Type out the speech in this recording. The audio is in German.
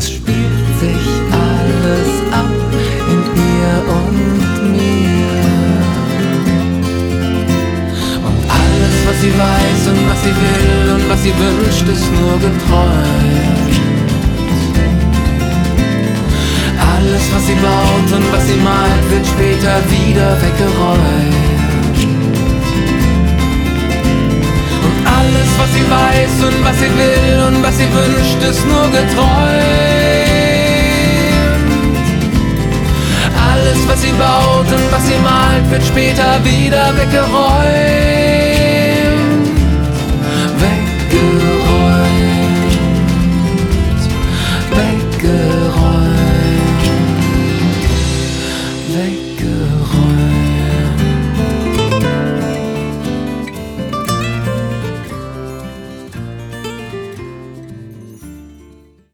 Es spielt sich alles ab in ihr und mir. Und alles, was sie weiß und was sie will und was sie wünscht, ist nur geträumt. Alles, was sie baut und was sie malt, wird später wieder weggeräumt. Und alles, was sie weiß und was sie will und was sie wünscht, ist nur geträumt. Alles, was sie baut und was sie malt, wird später wieder weggeräumt. Weggeräumt.